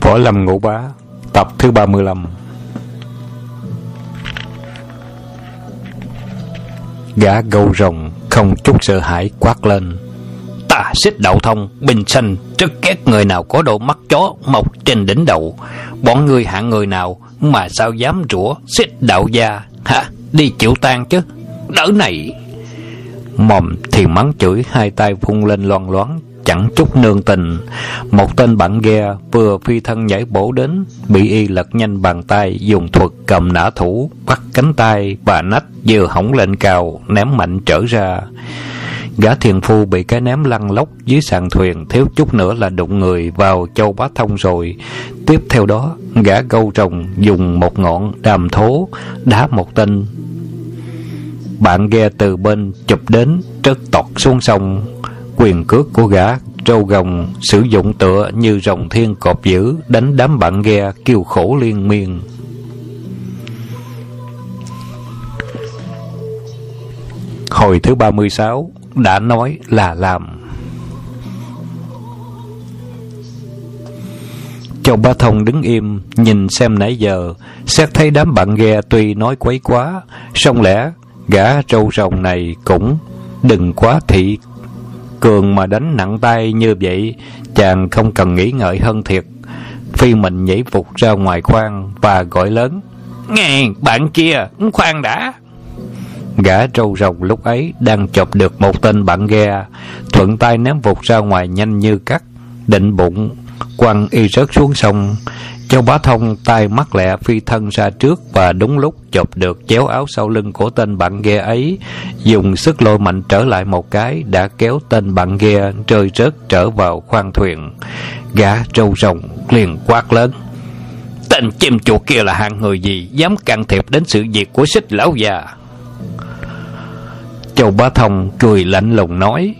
Võ Lâm Ngũ Bá tập thứ 35. Gã gâu rồng không chút sợ hãi quát lên: "Ta Xích Đạo Thông bình sinh rất ghét người nào có đôi mắt chó mọc trên đỉnh đầu. Bọn ngươi hạng người nào mà sao dám rủa Xích Đạo gia hả? Đi chịu tan chứ, đỡ này." Mồm thì mắng chửi, hai tay vung lên loang loáng chẳng chút nương tình. Một tên bạn ghe vừa phi thân nhảy bổ đến, bị y lật nhanh bàn tay, dùng thuật cầm nã thủ, bắt cánh tay và nách vừa hõng lên cao, ném mạnh trở ra. Gã thiền phu bị cái ném lăn lóc dưới sàn thuyền, thiếu chút nữa là đụng người vào Châu Bá Thông rồi. Tiếp theo đó, gã gâu rồng dùng một ngọn đàm thố đá một tên bạn ghe từ bên chụp đến, trớt tọt xuống sông. Quyền cước của gã trâu gồng sử dụng tựa như rồng thiên cọp dữ, đánh đám bạn ghe kêu khổ liên miên. Hồi thứ 36, đã nói là làm. Châu Bá Thông đứng im nhìn xem nãy giờ, xét thấy đám bạn ghe tuy nói quấy quá, song lẽ gã trâu rồng này cũng đừng quá thị cường mà đánh nặng tay như vậy. Chàng không cần nghĩ ngợi hơn thiệt, phi mình nhảy vụt ra ngoài khoang và gọi lớn: "Nghe bạn kia, khoan đã." Gã trâu rồng lúc ấy đang chộp được một tên bạn ghe, thuận tay ném vụt ra ngoài nhanh như cắt, định bụng quăng y rớt xuống sông. Châu Bá Thông tay mắt lẹ phi thân ra trước và đúng lúc chộp được chéo áo sau lưng của tên bạn ghe ấy, dùng sức lôi mạnh trở lại một cái đã kéo tên bạn ghe rơi rớt trở vào khoang thuyền. Gã trâu rồng liền quát lớn: "Tên chim chuột kia là hạng người gì dám can thiệp đến sự việc của Xích lão già?" Châu Bá Thông cười lạnh lùng nói: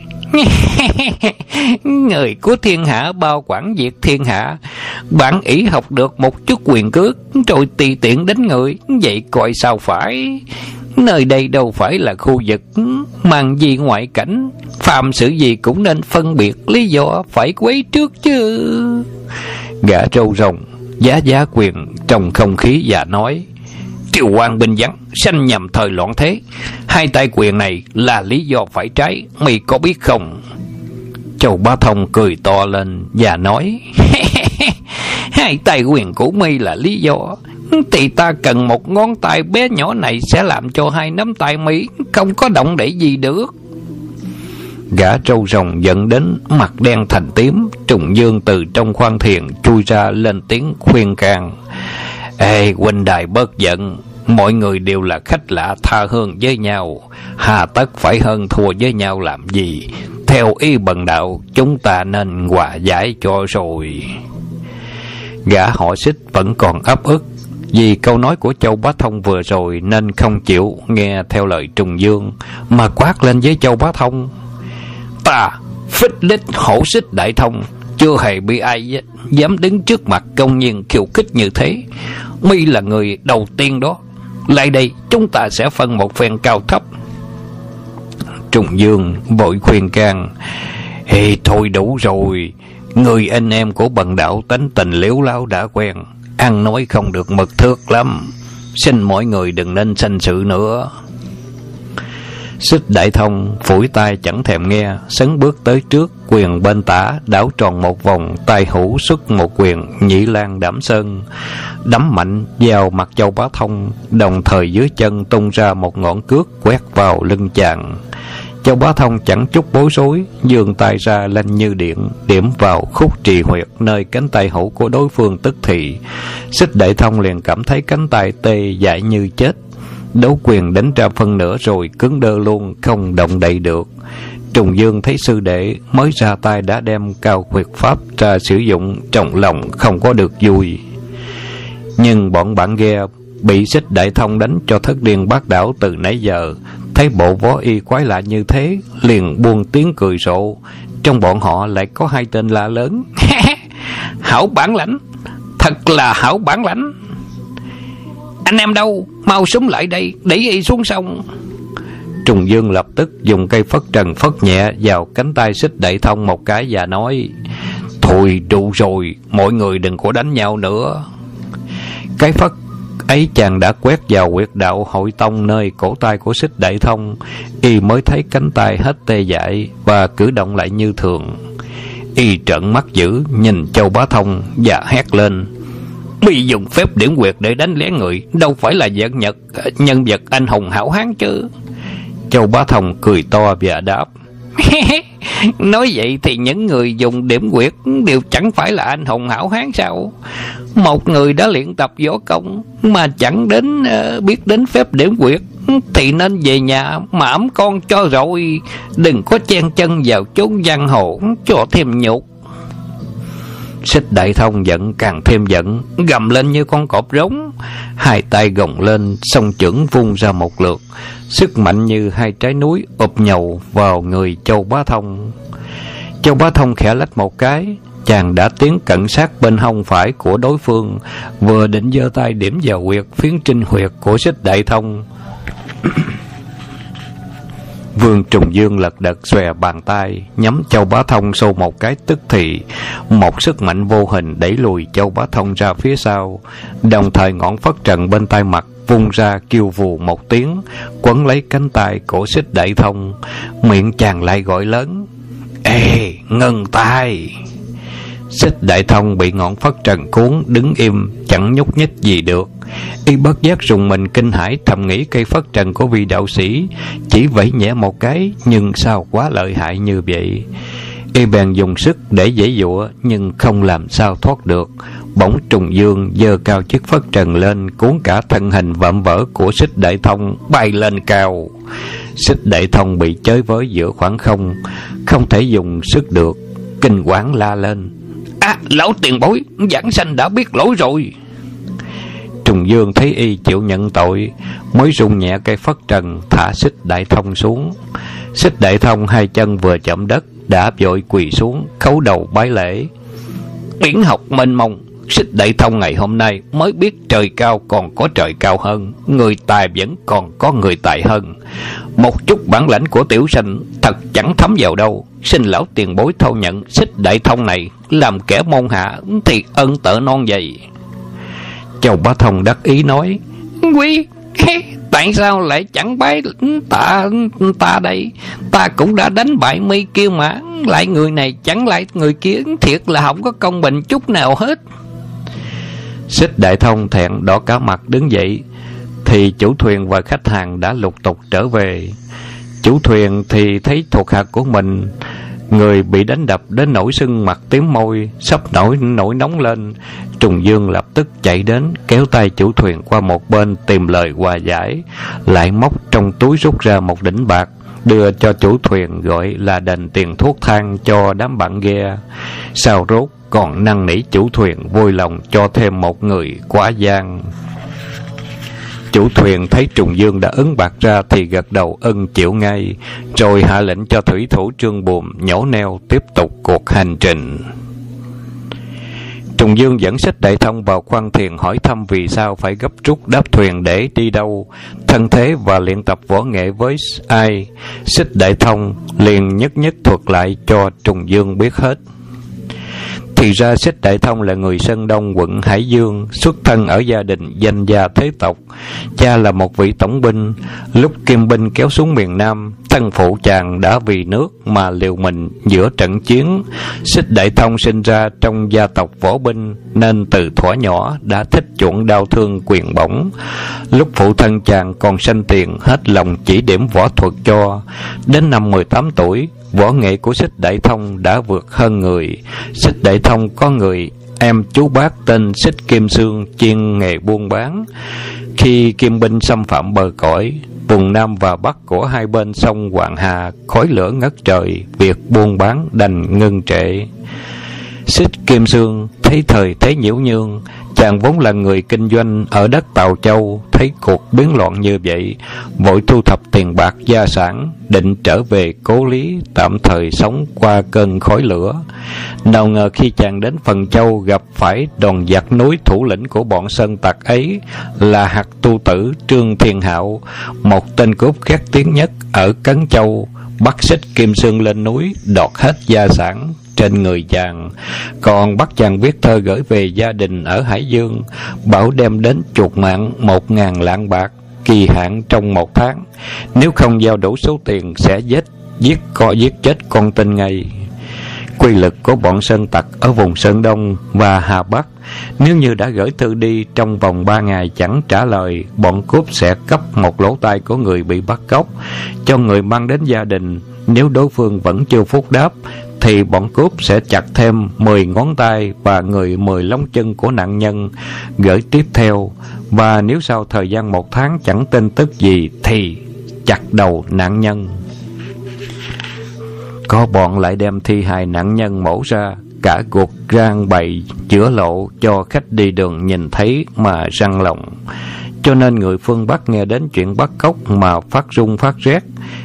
"Người của thiên hạ bao quản việc thiên hạ, bản ỷ học được một chút quyền cước rồi tùy tiện đến người, vậy coi sao phải? Nơi đây đâu phải là khu vực mang gì ngoại cảnh, phàm sự gì cũng nên phân biệt lý do phải quấy trước chứ." Gã trâu rồng giá giá quyền trong không khí và nói: "Triều quan binh vắng, sanh nhằm thời loạn thế, hai tay quyền này là lý do phải trái, mày có biết không?" Châu Bá Thông cười to lên và nói: "Hai tay quyền của mi là lý do, thì ta cần một ngón tay bé nhỏ này sẽ làm cho hai nắm tay mi không có động đậy gì được." Gã trâu rồng giận đến mặt đen thành tím. Trùng Dương từ trong khoang thuyền chui ra lên tiếng khuyên can: "Ê huynh đài bớt giận, mọi người đều là khách lạ tha hương với nhau, hà tất phải hơn thua với nhau làm gì? Theo ý bần đạo, chúng ta nên hòa giải cho rồi." Gã họ Xích vẫn còn ấp ức vì câu nói của Châu Bá Thông vừa rồi, nên không chịu nghe theo lời Trùng Dương, mà quát lên với Châu Bá Thông: "Ta Phích Lịch Hổ Xích Đại Thông chưa hề bị ai dám đứng trước mặt công nhiên khiêu khích như thế. Mi là người đầu tiên đó. Lại đây, chúng ta sẽ phân một phen cao thấp." Trùng Dương vội khuyên can: "Ê thôi đủ rồi, người anh em của bần đạo tính tình liếu láo đã quen, ăn nói không được mực thước lắm, xin mọi người đừng nên sanh sự nữa." Xích Đại Thông phủi tay chẳng thèm nghe, sấn bước tới trước, quyền bên tả đảo tròn một vòng, tay hữu xuất một quyền Nhị Lan Đảm Sơn, đấm mạnh vào mặt Châu Bá Thông, đồng thời dưới chân tung ra một ngọn cước quét vào lưng chàng. Châu Bá Thông chẳng chút bối rối, giương tay ra lanh như điện, điểm vào khúc trì huyệt nơi cánh tay hữu của đối phương tức thì. Xích Đại Thông liền cảm thấy cánh tay tê dại như chết. Đấu quyền đánh ra phân nửa rồi cứng đơ luôn, không động đậy được. Trùng Dương thấy sư đệ mới ra tay đã đem cao huyệt pháp ra sử dụng, trong lòng không có được vui. Nhưng bọn bạn ghe bị Xích Đại Thông đánh cho thất điên bát đảo từ nãy giờ, thấy bộ võ y quái lạ như thế, liền buông tiếng cười rộ. Trong bọn họ lại có hai tên la lớn: "Hảo bản lãnh, thật là hảo bản lãnh! Anh em đâu, mau súng lại đây, đẩy y xuống sông." Trùng Dương lập tức dùng cây phất trần phất nhẹ vào cánh tay Xích Đại Thông một cái và nói: Thôi đủ rồi, mọi người đừng có đánh nhau nữa. Cái phất ấy chàng đã quét vào huyệt đạo hội tông nơi cổ tay của Xích Đại Thông. Y mới thấy cánh tay hết tê dại và cử động lại như thường. Y trợn mắt dữ nhìn Châu Bá Thông và hét lên: "Mi dùng phép điểm huyệt để đánh lén người, đâu phải là nhân vật anh hùng hảo hán chứ?" Châu Bá Thông cười to và đáp: "Nói vậy thì những người dùng điểm huyệt đều chẳng phải là anh hùng hảo hán sao? Một người đã luyện tập võ công mà chẳng biết đến phép điểm huyệt thì nên về nhà mà ẵm con cho rồi, đừng có chen chân vào chốn giang hồ cho thêm nhục." Xích Đại Thông giận càng thêm giận, gầm lên như con cọp rống, hai tay gồng lên, song chưởng vung ra một lượt, sức mạnh như hai trái núi ụp nhầu vào người Châu Bá Thông. Châu Bá Thông khẽ lách một cái, chàng đã tiến cận sát bên hông phải của đối phương, vừa định giơ tay điểm vào huyệt phiến trinh huyệt của Xích Đại Thông. Vương Trùng Dương lật đật xòe bàn tay nhắm Châu Bá Thông xô một cái, tức thì một sức mạnh vô hình đẩy lùi Châu Bá Thông ra phía sau, đồng thời ngọn phất trần bên tay mặt vung ra kêu vù một tiếng, quấn lấy cánh tay của Xích Đại Thông. Miệng chàng lại gọi lớn: "Ê, ngừng tay!" Xích Đại Thông bị ngọn phất trần cuốn, đứng im chẳng nhúc nhích gì được. Y bất giác rùng mình kinh hãi, thầm nghĩ cây phất trần của vị đạo sĩ chỉ vẫy nhẹ một cái, nhưng sao quá lợi hại như vậy. Y bèn dùng sức để giãy giụa, nhưng không làm sao thoát được. Bỗng Trùng Dương giơ cao chiếc phất trần lên, cuốn cả thân hình vạm vỡ của Xích Đại Thông bay lên cao. Xích Đại Thông bị chới với giữa khoảng không, không thể dùng sức được, kinh hoảng la lên: "Lão tiền bối, giảng sanh đã biết lỗi rồi." Trùng Dương thấy y chịu nhận tội, mới rung nhẹ cây phất trần thả Xích Đại Thông xuống. Xích Đại Thông hai chân vừa chạm đất đã vội quỳ xuống khấu đầu bái lễ: "Điển học mênh mông, Xích Đại Thông ngày hôm nay mới biết trời cao còn có trời cao hơn, người tài vẫn còn có người tài hơn. Một chút bản lãnh của tiểu sanh thật chẳng thấm vào đâu. Xin lão tiền bối thâu nhận Xích Đại Thông này làm kẻ môn hạ thì ân tợ non dày." Châu Bá Thông đắc ý nói: "Quý, tại sao lại chẳng bái ta đây? Ta cũng đã đánh bại mi kia mà, lại người này chẳng lại người kia, thiệt là không có công bình chút nào hết." Xích Đại Thông thẹn đỏ cả mặt đứng dậy, thì chủ thuyền và khách hàng đã lục tục trở về. Chủ thuyền thì thấy thuộc hạ của mình người bị đánh đập đến nỗi sưng mặt tím môi, sắp nổi nóng lên. Trùng Dương lập tức chạy đến kéo tay chủ thuyền qua một bên tìm lời hòa giải, lại móc trong túi rút ra một đỉnh bạc đưa cho chủ thuyền, gọi là đền tiền thuốc thang cho đám bạn ghe. Sau rốt còn năn nỉ chủ thuyền vui lòng cho thêm một người quá gian. Chủ thuyền thấy Trùng Dương đã ứng bạc ra thì gật đầu ưng chịu ngay, rồi hạ lệnh cho thủy thủ Trương Bùm nhổ neo tiếp tục cuộc hành trình. Trùng Dương dẫn Xích Đại Thông vào khoang thuyền hỏi thăm vì sao phải gấp rút đáp thuyền để đi đâu, thân thế và luyện tập võ nghệ với ai. Xích Đại Thông liền nhất nhất thuật lại cho Trùng Dương biết hết. Thì ra Xích Đại Thông là người Sơn Đông quận Hải Dương, xuất thân ở gia đình danh gia thế tộc. Cha là một vị tổng binh. Lúc Kim binh kéo xuống miền Nam, thân phụ chàng đã vì nước mà liều mình giữa trận chiến. Xích Đại Thông sinh ra trong gia tộc võ binh, nên từ thuở nhỏ đã thích chuộng đao thương quyền bổng. Lúc phụ thân chàng còn sanh tiền, hết lòng chỉ điểm võ thuật cho. Đến năm 18 tuổi, võ nghệ của Xích Đại Thông đã vượt hơn người. Xích Đại Thông có người em chú bác tên Xích Kim Sương, chuyên nghề buôn bán. Khi Kim binh xâm phạm bờ cõi, vùng Nam và Bắc của hai bên sông Hoàng Hà khói lửa ngất trời, việc buôn bán đành ngưng trệ. Xích Kim Sương thấy thời thế nhiễu nhương, chàng vốn là người kinh doanh ở đất Tào Châu, thấy cuộc biến loạn như vậy, vội thu thập tiền bạc gia sản, định trở về cố lý, tạm thời sống qua cơn khói lửa. Nào ngờ khi chàng đến Phần Châu, gặp phải đòn giặc núi thủ lĩnh của bọn sơn tặc ấy là Hạt Tu Tử Trương Thiên Hạo, một tên cướp khét tiếng nhất ở Cấn Châu. bắt xích Kim Sương lên núi, đoạt hết gia sản trên người chàng, còn bắt chàng viết thơ gửi về gia đình ở Hải Dương, bảo đem đến chuộc mạng 1.000 lạng bạc, kỳ hạn trong 1 tháng. Nếu không giao đủ số tiền sẽ giết chết con tin ngay. Quy lực của bọn sơn tặc ở vùng Sơn Đông và Hà Bắc, nếu như đã gửi thư đi trong vòng 3 ngày chẳng trả lời, bọn cướp sẽ cắp một lỗ tai của người bị bắt cóc cho người mang đến gia đình. Nếu đối phương vẫn chưa phúc đáp thì bọn cướp sẽ chặt thêm 10 ngón tay và 10 lông chân của nạn nhân gửi tiếp theo. Và nếu sau thời gian 1 tháng chẳng tin tức gì thì chặt đầu nạn nhân. Có bọn lại đem thi hài nạn nhân mổ ra, cả cuộc rang bày chữa lộ cho khách đi đường nhìn thấy mà răng lòng. Cho nên người phương Bắc nghe đến chuyện bắt cóc mà phát run phát rét,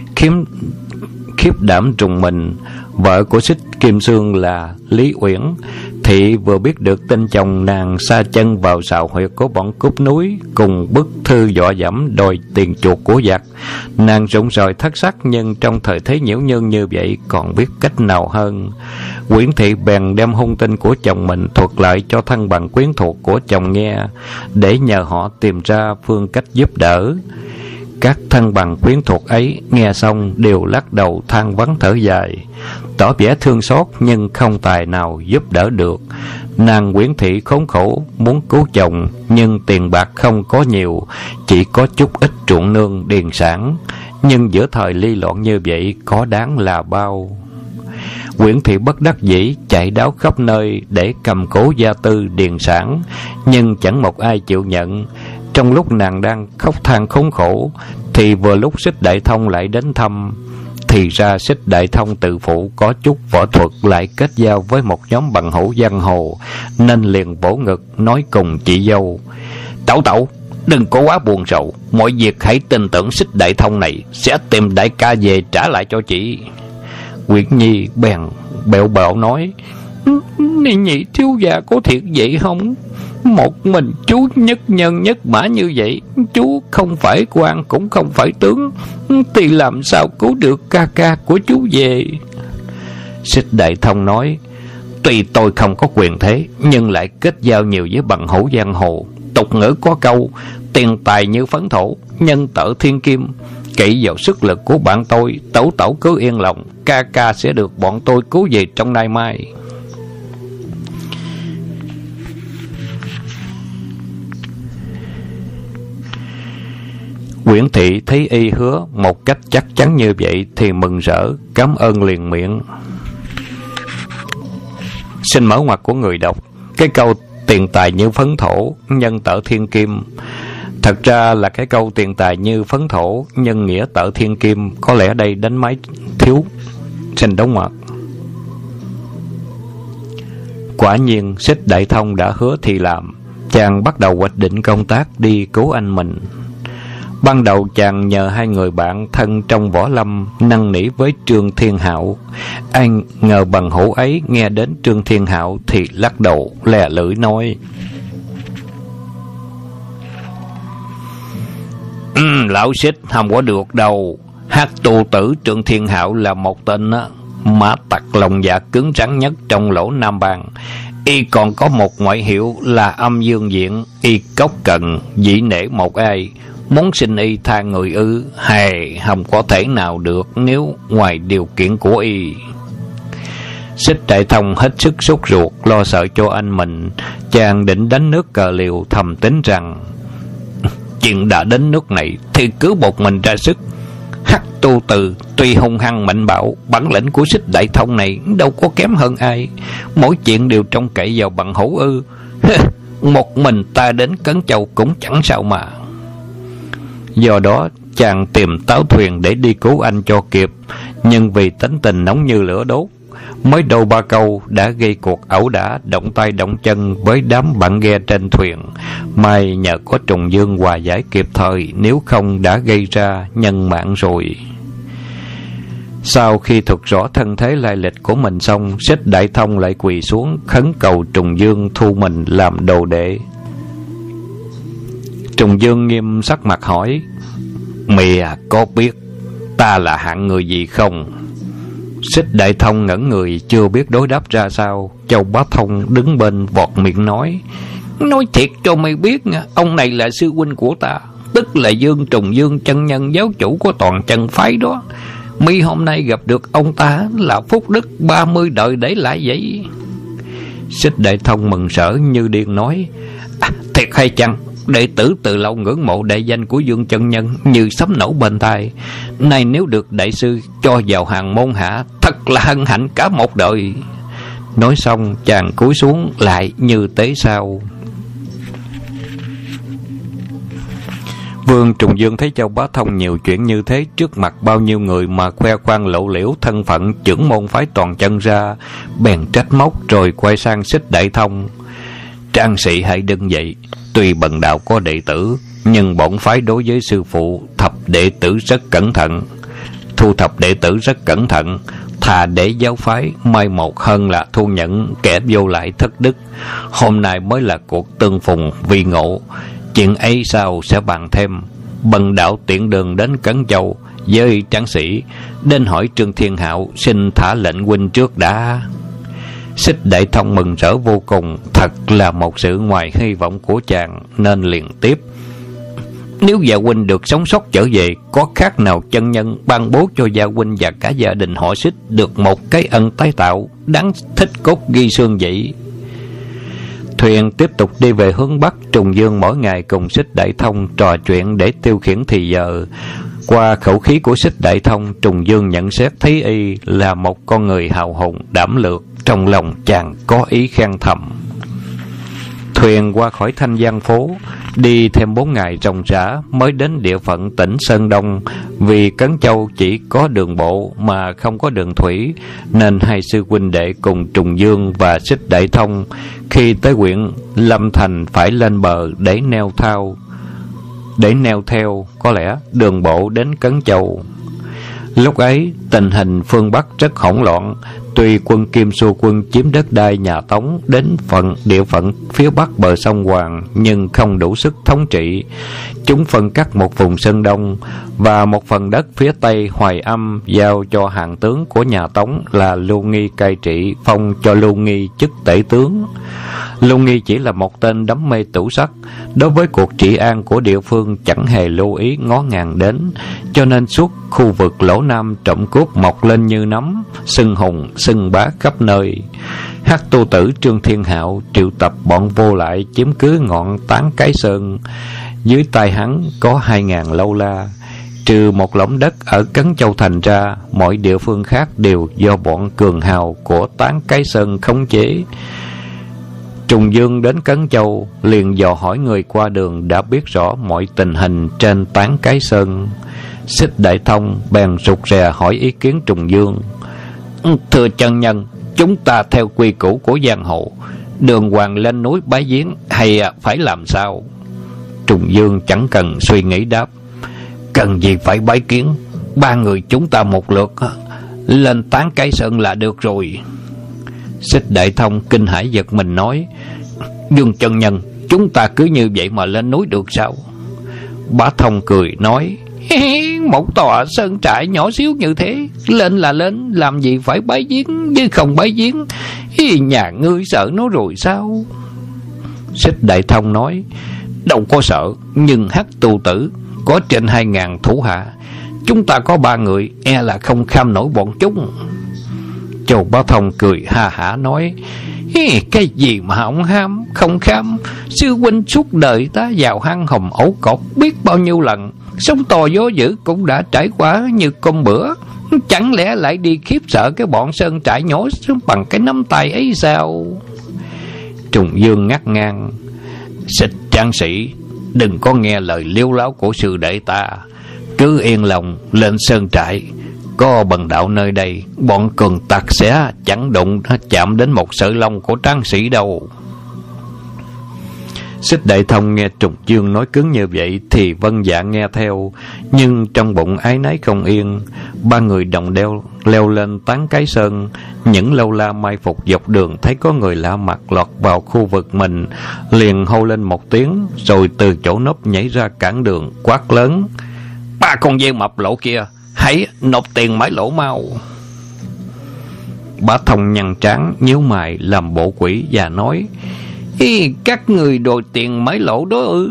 khiếp đảm trùng mình. Vợ của xích Kim Sương là Lý Uyển thị vừa biết được tin chồng nàng sa chân vào sào huyệt của bọn cướp núi cùng bức thư dọa dẫm đòi tiền chuộc của giặc. Nàng rụng rời thất sắc, nhưng trong thời thế nhiễu nhương như vậy còn biết cách nào hơn. Uyển thị bèn đem hung tin của chồng mình thuật lại cho thân bằng quyến thuộc của chồng nghe, để nhờ họ tìm ra phương cách giúp đỡ. Các thân bằng quyến thuộc ấy nghe xong đều lắc đầu than vắng thở dài, tỏ vẻ thương xót nhưng không tài nào giúp đỡ được. Nàng Uyển thị khốn khổ muốn cứu chồng, nhưng tiền bạc không có nhiều, chỉ có chút ít ruộng nương điền sản. Nhưng giữa thời ly loạn như vậy có đáng là bao. Uyển thị bất đắc dĩ chạy đáo khắp nơi để cầm cố gia tư điền sản, nhưng chẳng một ai chịu nhận. Trong lúc nàng đang khóc than khốn khổ thì vừa lúc Xích Đại Thông lại đến thăm. Thì ra Xích Đại Thông tự phụ có chút võ thuật, lại kết giao với một nhóm bằng hữu giang hồ, nên liền vỗ ngực nói cùng chị dâu: Tẩu tẩu, đừng có quá buồn rầu, mọi việc hãy tin tưởng Xích Đại Thông này sẽ tìm đại ca về trả lại cho chị. Uyển Nhi bèn bẹo bẹo nói: Nhị thiếu gia có thiệt vậy không? Một mình chú nhất nhân nhất mã như vậy, chú không phải quan cũng không phải tướng, thì làm sao cứu được ca ca của chú về? Xích Đại Thông nói: Tuy tôi không có quyền thế, nhưng lại kết giao nhiều với bằng hữu giang hồ. Tục ngữ có câu: tiền tài như phấn thổ, nhân tợ thiên kim. Cậy vào sức lực của bạn tôi, tẩu tẩu cứ yên lòng, ca ca sẽ được bọn tôi cứu về trong nay mai. Uyển thị thấy y hứa một cách chắc chắn như vậy thì mừng rỡ, cảm ơn liền miệng. Xin mở ngoặt của người đọc. Cái câu tiền tài như phấn thổ, nhân tợ thiên kim, thật ra là cái câu tiền tài như phấn thổ, nhân nghĩa tợ thiên kim. Có lẽ đây đánh máy thiếu. Xin đóng ngoặc. Quả nhiên Xích Đại Thông đã hứa thì làm. Chàng bắt đầu hoạch định công tác đi cứu anh mình. Ban đầu chàng nhờ 2 người bạn thân trong võ lâm năn nỉ với Trương Thiên Hạo. Ai ngờ bằng hữu ấy nghe đến Trương Thiên Hạo thì lắc đầu lè lưỡi nói: Lão Xích không có được đâu. Hát tu tử Trương Thiên Hạo là một tên mã tặc lòng dạ cứng rắn nhất trong lỗ Nam Bang. Y còn có một ngoại hiệu là Âm Dương Diện. Y cốc cần dĩ nể một ai, muốn xin y tha người ư? Hay không có thể nào được nếu ngoài điều kiện của y. Xích Đại Thông hết sức sốt ruột, lo sợ cho anh mình. Chàng định đánh nước cờ liều, thầm tính rằng chuyện đã đến nước này thì cứ một mình ra sức. Hắc tu từ tuy hung hăng mạnh bạo, bản lĩnh của Xích Đại Thông này đâu có kém hơn ai. Mỗi chuyện đều trông cậy vào bằng hữu ư? Một mình ta đến Cấn Châu cũng chẳng sao mà. Do đó chàng tìm táo thuyền để đi cứu anh cho kịp. Nhưng vì tính tình nóng như lửa đốt, mới đầu 3 câu đã gây cuộc ẩu đả động tay động chân với đám bạn ghe trên thuyền. May nhờ có Trùng Dương hòa giải kịp thời, nếu không đã gây ra nhân mạng rồi. Sau khi thuật rõ thân thế lai lịch của mình xong, Xích Đại Thông lại quỳ xuống khấn cầu Trùng Dương thu mình làm đồ đệ. Trùng Dương nghiêm sắc mặt hỏi: Mìa có biết ta là hạng người gì không? Xích Đại Thông ngẩn người, chưa biết đối đáp ra sao. Châu Bá Thông đứng bên vọt miệng nói thiệt cho mày biết, ông này là sư huynh của ta, tức là Dương Trùng Dương chân nhân, giáo chủ của toàn chân phái đó. Mi hôm nay gặp được ông ta là phúc đức 30 đời để lại vậy. Xích Đại Thông mừng rỡ như điên nói: thiệt hay chăng? Đệ tử từ lâu ngưỡng mộ đại danh của Dương chân nhân như sấm nổ bên tai, nay nếu được đại sư cho vào hàng môn hạ, thật là hân hạnh cả một đời. Nói xong chàng cúi xuống lại như tế sao. Vương Trùng Dương thấy Châu Bá Thông nhiều chuyện như thế, trước mặt bao nhiêu người mà khoe khoang lộ liễu thân phận trưởng môn phái toàn chân ra, bèn trách móc rồi quay sang Xích Đại Thông: Trang sĩ hãy đứng dậy. Tuy bần đạo có đệ tử, nhưng bổn phái đối với sư phụ thập đệ tử rất cẩn thận, thu thập đệ tử rất cẩn thận, thà để giáo phái mai một hơn là thu nhận kẻ vô lại thất đức. Hôm nay mới là cuộc tương phùng vi ngộ, chuyện ấy sau sẽ bàn thêm. Bần đạo tiện đường đến Cấn Châu với tráng sĩ, đến hỏi Trương Thiên Hạo, xin thả lệnh huynh trước đã. Xích Đại Thông mừng rỡ vô cùng, thật là một sự ngoài hy vọng của chàng, nên liền tiếp: Nếu Dạ huynh được sống sót trở về, có khác nào chân nhân ban bố cho Dạ huynh và cả gia đình họ Xích được một cái ân tái tạo, đáng thích cốt ghi xương vậy. Thuyền tiếp tục đi về hướng Bắc. Trùng Dương mỗi ngày cùng Xích Đại Thông trò chuyện để tiêu khiển thì giờ. Qua khẩu khí của Xích Đại Thông, Trùng Dương nhận xét thấy y là một con người hào hùng đảm lược, trong lòng chàng có ý khen thầm. Thuyền qua khỏi Thanh Giang phố, đi thêm 4 ngày ròng rã mới đến địa phận tỉnh Sơn Đông. Vì Cấn Châu chỉ có đường bộ mà không có đường thủy, nên hai sư huynh đệ cùng Trùng Dương và Xích Đại Thông khi tới huyện Lâm Thành phải lên bờ để neo theo có lẽ đường bộ đến Cấn Châu. Lúc ấy tình hình phương Bắc rất hỗn loạn. Tuy quân Kim Xu quân chiếm đất đai nhà Tống đến địa phận phía bắc bờ sông Hoàng, nhưng không đủ sức thống trị. Chúng phân cắt một vùng Sơn Đông và một phần đất phía tây Hoài Âm, giao cho hạng tướng của nhà Tống là Lưu Nghi cai trị, phong cho Lưu Nghi chức tể tướng. Lưu Nghi chỉ là một tên đắm mê tửu sắc, đối với cuộc trị an của địa phương chẳng hề lưu ý ngó ngàng đến, cho nên suốt khu vực Lỗ Nam trộm cướp mọc lên như nấm, xưng hùng xưng bá khắp nơi. Hắc tu tử Trương Thiên Hạo triệu tập bọn vô lại chiếm cứ ngọn Tán Cái Sơn. Dưới tay hắn có 2.000 lâu la. Trừ một lỗng đất ở Cấn Châu thành ra, mọi địa phương khác đều do bọn cường hào của Tán Cái Sơn khống chế. Trùng Dương đến Cấn Châu liền dò hỏi người qua đường đã biết rõ mọi tình hình trên Tán Cái Sơn. Xích Đại Thông bèn rụt rè hỏi ý kiến Trùng Dương: Thưa chân nhân, chúng ta theo quy củ của giang hồ, đường hoàng lên núi bái viếng hay phải làm sao? Trùng Dương chẳng cần suy nghĩ đáp: Cần gì phải bái kiến, 3 người chúng ta một lượt lên Tán Cái Sơn là được rồi. Xích Đại Thông kinh hãi giật mình nói: Dương chân nhân, chúng ta cứ như vậy mà lên núi được sao? Bá Thông cười nói: Một tòa sơn trại nhỏ xíu như thế, lên là lên, làm gì phải bái viếng, chứ không bái viếng nhà ngươi sợ nó rồi sao? Xích Đại Thông nói: Đâu có sợ, nhưng Hắc tu tử có trên 2.000 thủ hạ, chúng ta có 3 người, e là không kham nổi bọn chúng. Châu Bá Thông cười ha hả nói: Cái gì mà ông không kham, sư huynh suốt đời ta vào hang hồng ổ cột biết bao nhiêu lần, sóng to gió dữ cũng đã trải qua như con bữa, chẳng lẽ lại đi khiếp sợ cái bọn sơn trại nhỏ bằng cái nắm tay ấy sao? Trùng Dương ngắt ngang: Xích tráng sĩ, đừng có nghe lời liếu láo của sư đệ ta, cứ yên lòng lên sơn trại. Có bần đạo nơi đây, bọn cường tặc sẽ chẳng đụng chạm đến một sợi lông của tráng sĩ đâu. Xích Đại Thông nghe Trùng Dương nói cứng như vậy thì vâng dạ nghe theo, nhưng trong bụng ái náy không yên. 3 người đồng leo lên Tán Cái Sơn. Những lâu la mai phục dọc đường thấy có người lạ mặt lọt vào khu vực mình, liền hô lên một tiếng, rồi từ chỗ nấp nhảy ra cản đường quát lớn: 3 con dê mập lộ kia, hãy nộp tiền mãi lỗ mau. Bá Thông nhăn trán nhíu mày làm bộ quỷ và nói: các người đòi tiền mãi lỗ đó ư?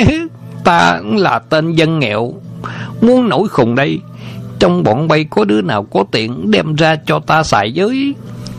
Ta là tên dân nghèo, muốn nổi khùng đây. Trong bọn bay có đứa nào có tiền đem ra cho ta xài với?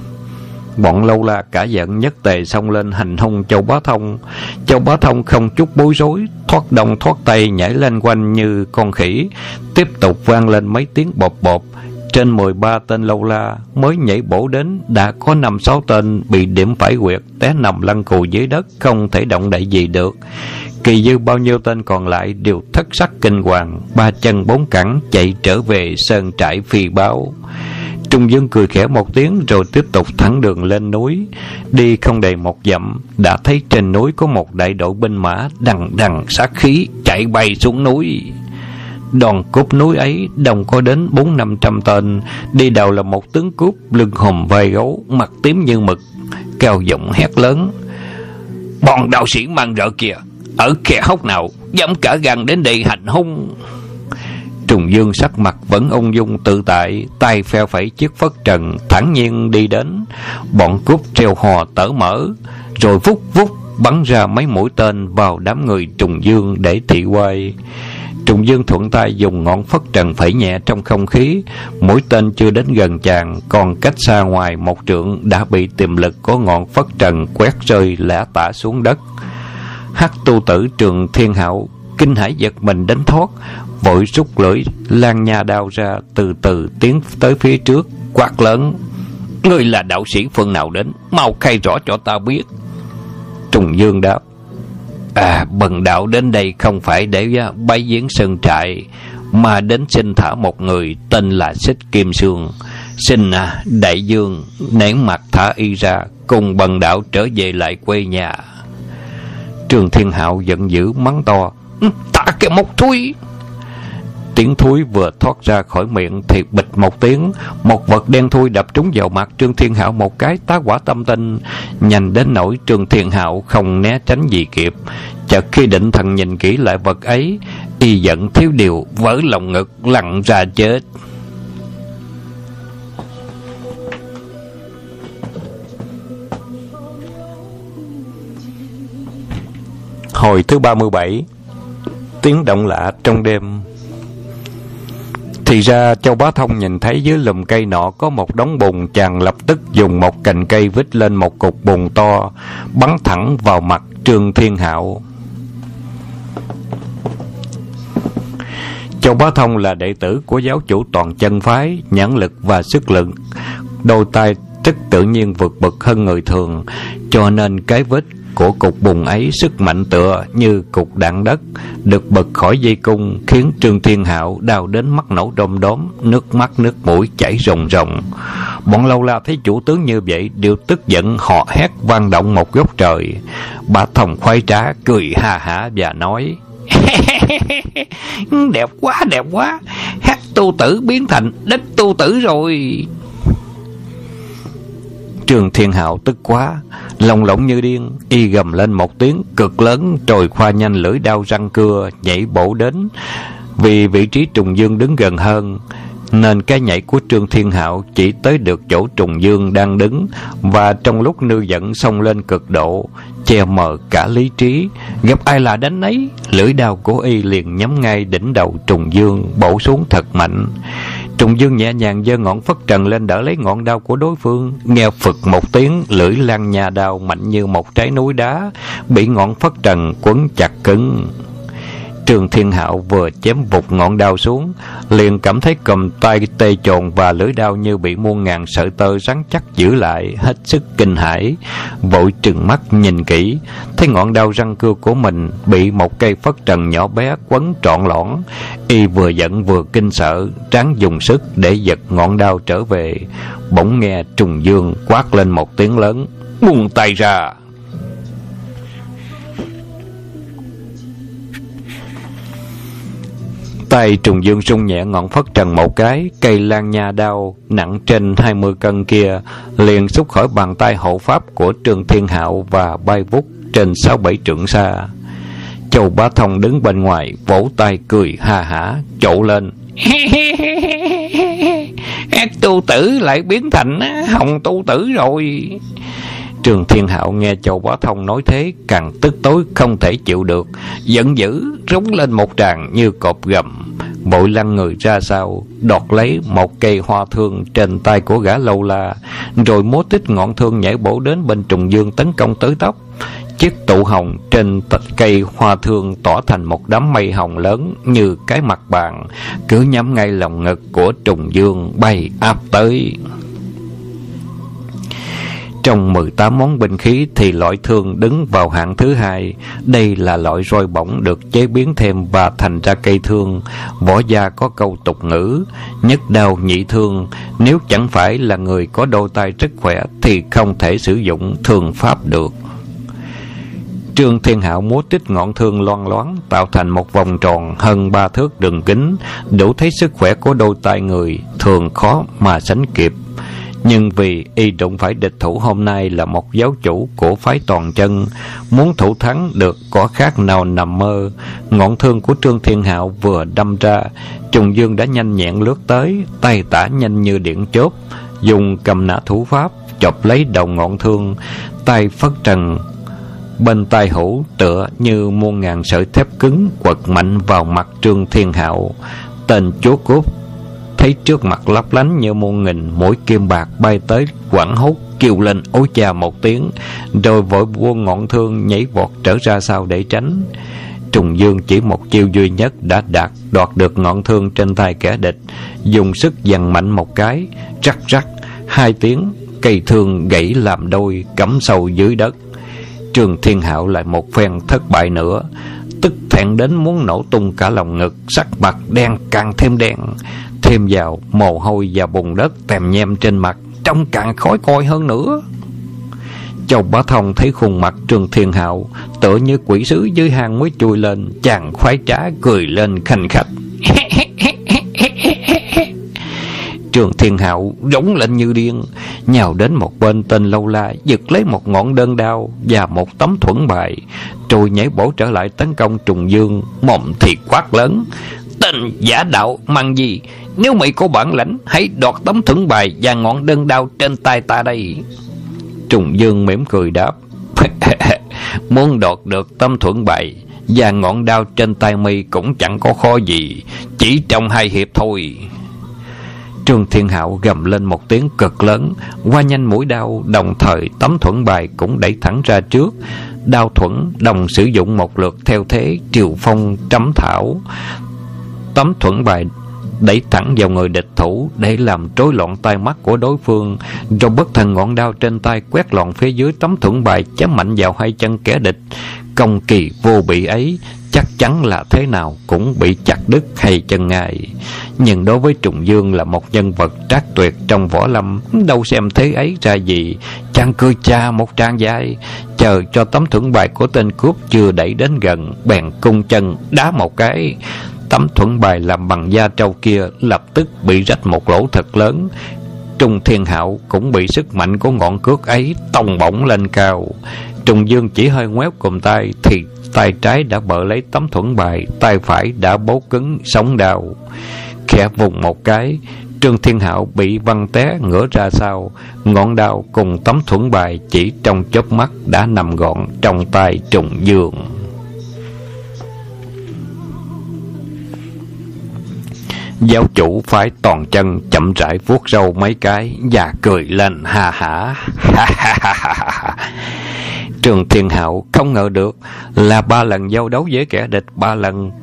Bọn Lâu La cả giận nhất tề xông lên hành hung Châu Bá Thông. Châu Bá Thông không chút bối rối, thoát đông thoát tây nhảy lên quanh như con khỉ. Tiếp tục vang lên mấy tiếng bộp bộp. Trên 13 tên Lâu La mới nhảy bổ đến, đã có 5-6 tên bị điểm phải quyệt, té nằm lăn cù dưới đất, không thể động đậy gì được. Kỳ dư bao nhiêu tên còn lại đều thất sắc kinh hoàng, 3 chân 4 cẳng chạy trở về sơn trại phi báo. Trung Dương cười khẽ một tiếng rồi tiếp tục thẳng đường lên núi. Đi không đầy 1 dặm, đã thấy trên núi có một đại đội binh mã đằng đằng sát khí chạy bay xuống núi. Đoàn cướp núi ấy đông có đến 400-500 tên. Đi đầu là một tướng cướp lưng hùm vai gấu, mặt tím như mực, cao giọng hét lớn: "Bọn đạo sĩ mang rợ kìa, ở khe hốc nào dám cả gan đến đây hành hung?" Trùng Dương sắc mặt vẫn ung dung tự tại, tay phe phẩy chiếc phất trần thản nhiên đi đến. Bọn cướp treo hò tở mở, rồi vút vút bắn ra mấy mũi tên vào đám người Trùng Dương để thị uy. Trùng Dương thuận tay dùng ngọn phất trần phẩy nhẹ trong không khí, mũi tên chưa đến gần chàng, còn cách xa ngoài 1 trượng đã bị tiềm lực của ngọn phất trần quét rơi lả tả xuống đất. Hắc tu tử Trường Thiên Hạo kinh hãi giật mình đánh thoát, vội rút lưỡi lan nha đao ra, từ từ tiến tới phía trước, quát lớn: "Ngươi là đạo sĩ phương nào đến? Mau khai rõ cho ta biết." Trùng Dương đáp: "Bần đạo đến đây không phải để bái viếng sơn trại, mà đến xin thả một người tên là Xích Kim Sương. Xin đại dương nể mặt thả y ra, cùng bần đạo trở về lại quê nhà." Trường Thiên Hạo giận dữ mắng to: "Thả cái mốc thúi!" Tiếng thúi vừa thoát ra khỏi miệng thì bịch một tiếng, một vật đen thui đập trúng vào mặt Trương Thiên Hạo một cái tá hỏa tâm tinh, nhanh đến nỗi Trương Thiên Hạo không né tránh gì kịp. Chợt khi định thần nhìn kỹ lại vật ấy, y giận thiếu điều vỡ lòng ngực lăn ra chết. Hồi thứ 37. Tiếng động lạ trong đêm. Thì ra Châu Bá Thông nhìn thấy dưới lùm cây nọ có một đống bùn, chàng lập tức dùng một cành cây vít lên một cục bùn to, bắn thẳng vào mặt Trương Thiên Hạo. Châu Bá Thông là đệ tử của giáo chủ Toàn Chân phái, nhãn lực và sức lực đôi tay rất tự nhiên vượt bậc hơn người thường, cho nên cái vết của cục bùn ấy sức mạnh tựa như cục đạn đất, được bật khỏi dây cung, khiến Trương Thiên Hạo đau đến mắt nổ đom đóm, nước mắt nước mũi chảy ròng ròng. Bọn Lâu La thấy chủ tướng như vậy đều tức giận hò hét vang động một góc trời. Bá Thông khoái trá cười ha hả và nói: đẹp quá, Hắc tu tử biến thành đất tu tử rồi." Trương Thiên Hạo tức quá, lòng lộng như điên, y gầm lên một tiếng cực lớn rồi khoa nhanh lưỡi đao răng cưa nhảy bổ đến. Vì vị trí Trùng Dương đứng gần hơn, nên cái nhảy của Trương Thiên Hạo chỉ tới được chỗ Trùng Dương đang đứng, và trong lúc nư giận xông lên cực độ, che mờ cả lý trí, gặp ai là đánh ấy, lưỡi đao của y liền nhắm ngay đỉnh đầu Trùng Dương bổ xuống thật mạnh. Trùng Dương nhẹ nhàng giơ ngọn phất trần lên đỡ lấy ngọn đao của đối phương, nghe phực một tiếng, lưỡi lan nha đao mạnh như một trái núi đá bị ngọn phất trần quấn chặt cứng. Trương Thiên Hạo vừa chém vụt ngọn đao xuống, liền cảm thấy cầm tay tê chồn và lưỡi đao như bị muôn ngàn sợi tơ rắn chắc giữ lại, hết sức kinh hãi, vội trừng mắt nhìn kỹ, thấy ngọn đao răng cưa của mình bị một cây phất trần nhỏ bé quấn trọn lõn. Y vừa giận vừa kinh sợ, ráng dùng sức để giật ngọn đao trở về. Bỗng nghe Trùng Dương quát lên một tiếng lớn: "Buông tay ra!" Tay Trùng Dương rung nhẹ ngọn phất trần một cái, cây lan nha đao nặng trên 20 cân kia liền xúc khỏi bàn tay hộ pháp của Trương Thiên Hạo và bay vút trên 6-7 trượng xa. Châu Bá Thông đứng bên ngoài vỗ tay cười ha hả, chộ lên: Hắc tu tử lại biến thành Hồng tu tử rồi. Trương Thiên Hạo nghe Châu Bá Thông nói thế, càng tức tối không thể chịu được, giận dữ rống lên một tràng như cọp gầm, vội lăn người ra sau, đoạt lấy một cây hoa thương trên tay của gã Lâu La, rồi múa tích ngọn thương nhảy bổ đến bên Trùng Dương tấn công tới tóc. Chiếc tụ hồng trên cây hoa thương tỏa thành một đám mây hồng lớn như cái mặt bàn, cứ nhắm ngay lòng ngực của Trùng Dương bay áp tới. Trong 18 món binh khí thì loại thương đứng vào hạng thứ hai. Đây là loại roi bổng được chế biến thêm và thành ra cây thương. Võ gia có câu tục ngữ nhất đao nhị thương. Nếu chẳng phải là người có đôi tay rất khỏe thì không thể sử dụng thương pháp được. Trương Thiên Hạo múa tích ngọn thương loan loáng, tạo thành một vòng tròn hơn 3 thước đường kính, đủ thấy sức khỏe của đôi tay người thường khó mà sánh kịp. Nhưng vì y đụng phải địch thủ hôm nay là một giáo chủ của phái Toàn Chân, muốn thủ thắng được có khác nào nằm mơ. Ngọn thương của Trương Thiên Hạo vừa đâm ra, Trùng Dương đã nhanh nhẹn lướt tới, tay tả nhanh như điện chớp, dùng cầm nã thủ pháp chộp lấy đầu ngọn thương, tay phất trần bên tai hữu tựa như muôn ngàn sợi thép cứng quật mạnh vào mặt Trương Thiên Hạo. Tên chúa cốt thấy trước mặt lấp lánh như muôn nghìn mũi kim bạc bay tới, quẳng hốt kêu lên ối cha một tiếng, rồi vội buông ngọn thương nhảy vọt trở ra sau để tránh. Trùng Dương chỉ một chiêu duy nhất đã đoạt được ngọn thương trên tay kẻ địch, dùng sức giằng mạnh một cái, rắc rắc hai tiếng, cây thương gãy làm đôi, cắm sâu dưới đất. Trương Thiên Hạo lại một phen thất bại nữa, tức thẹn đến muốn nổ tung cả lòng ngực, sắc mặt đen càng thêm đen, thêm vào mồ hôi và bùn đất tèm nhem trên mặt, trông càng khó coi hơn nữa. Châu Bá Thông thấy khuôn mặt Trương Thiên Hạo tựa như quỷ sứ dưới hang mới chui lên, chàng khoái trá cười lên khanh khách. Trương Thiên Hạo rống lên như điên, nhào đến một bên tên Lâu La, giật lấy một ngọn đơn đao và một tấm thuẫn bài, rồi nhảy bổ trở lại tấn công Trùng Dương, mồm thì quát lớn: "Tên giả đạo mang gì, nếu mày có bản lãnh hãy đoạt tấm thuẫn bài và ngọn đơn đao trên tay ta đây." Trùng Dương mỉm cười đáp: "Muốn đoạt được tấm thuẫn bài và ngọn đao trên tay mi cũng chẳng có khó gì, chỉ trong 2 hiệp thôi." Trương Thiên Hạo gầm lên một tiếng cực lớn, qua nhanh mũi đao, đồng thời tấm thuẫn bài cũng đẩy thẳng ra trước. Đao thuẫn đồng sử dụng một lượt theo thế triều phong trắm thảo. Tấm thuẫn bài đẩy thẳng vào người địch thủ để làm rối loạn tai mắt của đối phương, rồi bất thần ngọn đao trên tay quét loạn phía dưới tấm thuẫn bài, chém mạnh vào 2 chân kẻ địch. Công kỳ vô bị ấy chắc chắn là thế nào cũng bị chặt đứt hay chân ngay. Nhưng đối với Trùng Dương là một nhân vật trác tuyệt trong võ lâm, đâu xem thế ấy ra gì, chàng cười cha một tràng dài, chờ cho tấm thuẫn bài của tên cướp chưa đẩy đến gần, bèn cung chân đá một cái. Tấm thuẫn bài làm bằng da trâu kia lập tức bị rách một lỗ thật lớn. Trùng Thiên Hạo cũng bị sức mạnh của ngọn cước ấy tông bổng lên cao. Trùng Dương chỉ hơi ngoéo cùm tay thì tay trái đã bợ lấy tấm thuẫn bài, tay phải đã bấu cứng sống đao. Khẽ vùng một cái, Trương Thiên Hạo bị văng té ngửa ra sau, ngọn đao cùng tấm thuẫn bài chỉ trong chớp mắt đã nằm gọn trong tay Trùng Dương. Giáo chủ phái Toàn Chân chậm rãi vuốt râu mấy cái và cười lên ha hả. Trương Thiên Hạo không ngờ được là 3 lần giao đấu với kẻ địch, 3 lần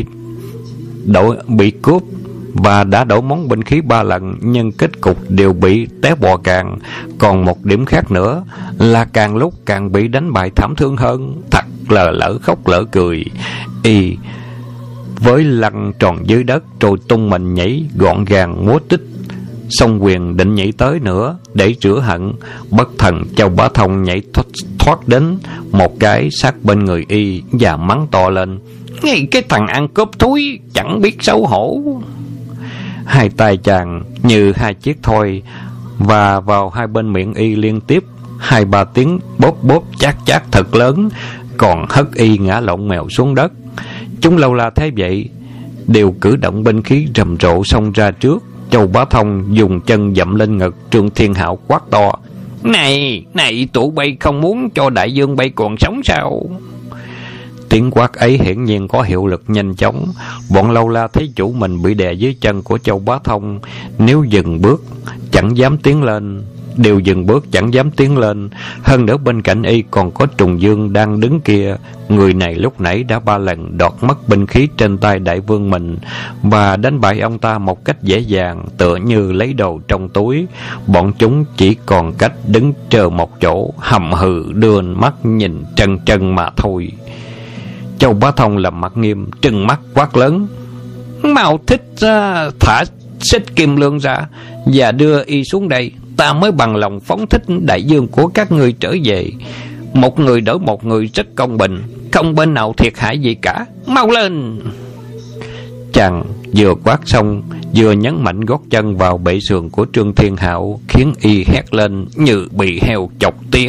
bị cướp và đã đổi món binh khí 3 lần, nhưng kết cục đều bị té bò càng. Còn một điểm khác nữa là càng lúc càng bị đánh bại thảm thương hơn. Thật là lỡ khóc lỡ cười. Y với lăn tròn dưới đất rồi tung mình nhảy gọn gàng múa tích, song quyền định nhảy tới nữa để rửa hận. Bất thần Châu Bá Thông nhảy thoát đến một cái sát bên người y và mắng to lên: "Ngay cái thằng ăn cướp thúi, chẳng biết xấu hổ!" 2 tay chàng như 2 chiếc thoi và vào 2 bên miệng y liên tiếp 2-3 tiếng bóp bóp chát chát thật lớn, còn hất y ngã lộn mèo xuống đất. Chúng Lâu La thấy vậy đều cử động binh khí rầm rộ xông ra trước, Châu Bá Thông dùng chân dậm lên ngực Trương Thiên Hạo, quát to: Này, tụi bay không muốn cho đại vương bay còn sống sao? Tiếng quát ấy hiển nhiên có hiệu lực nhanh chóng. Bọn lâu la thấy chủ mình bị đè dưới chân của Châu Bá Thông, nếu dừng bước chẳng dám tiến lên, đều dừng bước chẳng dám tiến lên. Hơn nữa bên cạnh y còn có Trùng Dương đang đứng kia. Người này lúc nãy đã 3 lần đoạt mất binh khí trên tay đại vương mình và đánh bại ông ta một cách dễ dàng, tựa như lấy đồ trong túi. Bọn chúng chỉ còn cách đứng chờ một chỗ, hầm hừ đưa mắt nhìn trân trân mà thôi. Châu Bá Thông làm mặt nghiêm, trừng mắt quát lớn: Mau thích ra, thả xích kim lương ra và đưa y xuống đây. Ta mới bằng lòng phóng thích đại vương của các ngươi trở về. Một người đỡ một người rất công bình, không bên nào thiệt hại gì cả. Mau lên! Chàng vừa quát xong, vừa nhấn mạnh gót chân vào bệ sườn của Trương Thiên Hạo, khiến y hét lên như bị heo chọc tiết.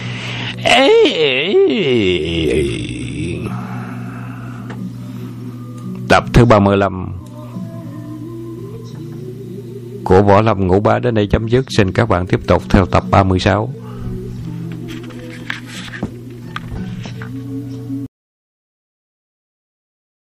Tập thứ 35 của Võ Lâm Ngũ Bá đến đây chấm dứt. Xin các bạn tiếp tục theo tập 36.